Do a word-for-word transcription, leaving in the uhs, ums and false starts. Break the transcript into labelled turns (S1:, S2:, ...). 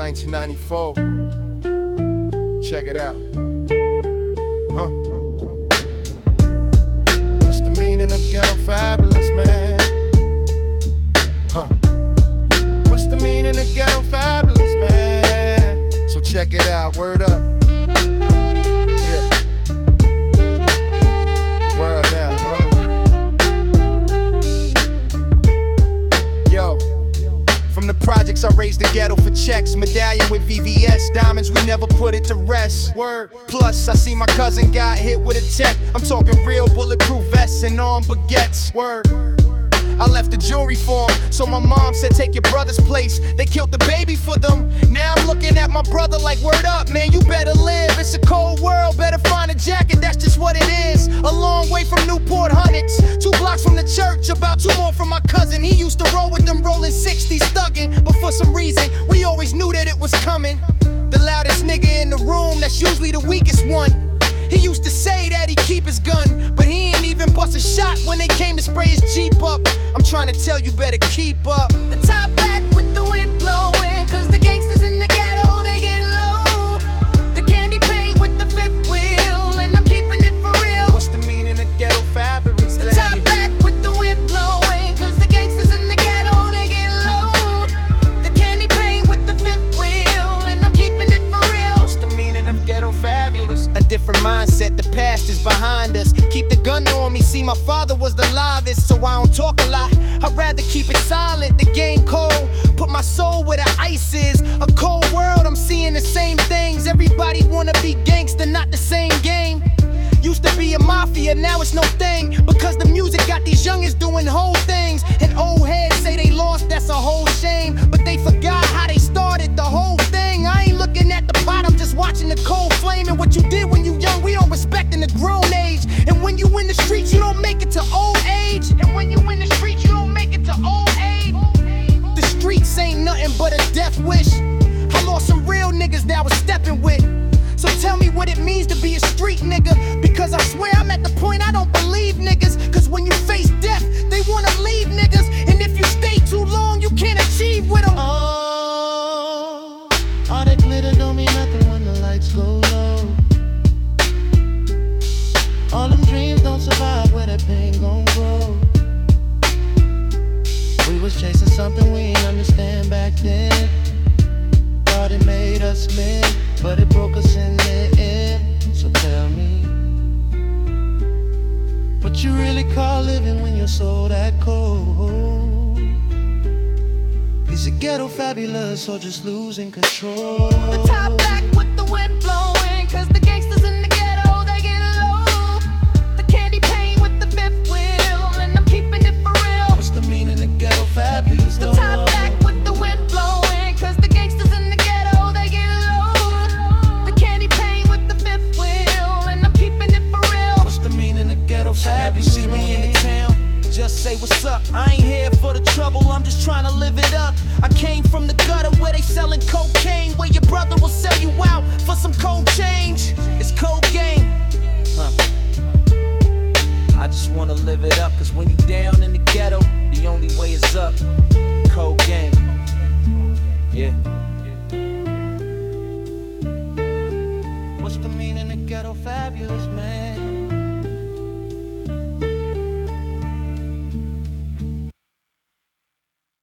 S1: nineteen ninety-four. Check it out. Huh? What's the meaning of ghetto fabulous, man? Huh? What's the meaning of ghetto fabulous, man? So check it out, word up. Yeah. Word now, huh? Yo. From the projects I raised the ghetto for checks. Medallion with V V S diamonds, we never put it to rest. Word. Plus I see my cousin got hit with a tech. I'm talking real bulletproof vests and armed baguettes. Word. I left the jewelry for him, so my mom said take your brother's place. They killed the baby for them. Now I'm looking at my brother like word up, man, you better live. It's a cold world, better find a jacket, that's just what it is. A long way from Newport Hunnits, two blocks from the church, about two more from my cousin. He used to roll with them rolling sixties thuggin', but for some reason we always knew that it was coming. The loudest nigga in the room, that's usually the weakest one. He used to say that he'd keep his gun, but he ain't even bust a shot when they came to spray his Jeep up. I'm trying to tell you, better keep up.
S2: The top back with the wind blowing, cause the gangsters in the ghetto, they get low. The candy paint with the fifth wheel, and I'm keeping it for real.
S1: What's the meaning of ghetto fabulous?
S2: The top back with the wind blowing, cause the gangsters in the ghetto, they get low. The candy paint with the fifth wheel, and I'm keeping it for real.
S1: What's the meaning of ghetto fabulous? A different mindset, the past is behind us. Keep the gun on me, see my father was the livest, so I don't talk a lot. I'd rather keep it silent, the game cold. Put my soul where the ice is. A cold world, I'm seeing the same things. Everybody wanna be gangster, not the same game. Used to be a mafia, now it's no thing, because the music got these youngins doing whole things. And old heads say they lost, that's a whole shame, but they forgot how they started the whole thing. I ain't looking at the bottom, just watching the cold flame. And what you did when you young, we don't respect in the grown age. And when you in the streets, you don't make it to old age. And when you in the streets, you don't make it to old age. The streets ain't nothing but a death wish. I lost some real niggas that I was stepping with. So tell me what it means to be a street nigga, because I swear I'm at the point I don't believe niggas. Cause when you face death, they wanna leave niggas, and if you stay too long, you can't achieve with them.
S3: Oh, all that glitter don't mean nothing when the lights go low. All them dreams don't survive where that pain gon' grow. We was chasing something we ain't understand back then. Thought it made us men, but it broke us in the end. So tell me, what you really call living when you're so that cold? Is it ghetto fabulous or just losing control?
S2: The top back with the wind blowing, cause the gangsters in the ghetto, they get low. The candy paint with the fifth wheel, and I'm keeping it for real.
S3: What's the meaning of ghetto fabulous?
S2: The top back with the wind blowing, cause the gangsters in the ghetto, they get low. The candy paint with the fifth wheel, and I'm keeping it for real.
S3: What's the meaning of ghetto
S4: Have you
S3: fabulous?
S4: see me in the town? Just say what's up. I ain't here for the trouble, I'm just trying to live it up. I came from the gutter where they selling cocaine, where your brother will sell you out for some cold change. It's cold game. Huh. I just wanna live it up, cause when you down in the ghetto, the only